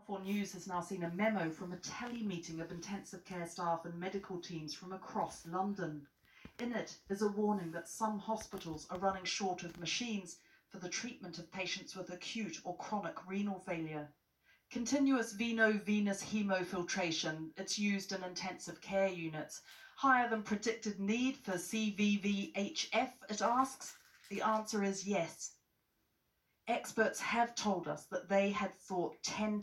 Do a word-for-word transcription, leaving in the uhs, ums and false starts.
four News has now seen a memo from a tele-meeting of intensive care staff and medical teams from across London. In it is a warning that some hospitals are running short of machines for the treatment of patients with acute or chronic renal failure. Continuous veno-venous hemofiltration, it's used in intensive care units. Higher than predicted need for C V V H F, it asks? The answer is yes. Experts have told us that they had thought ten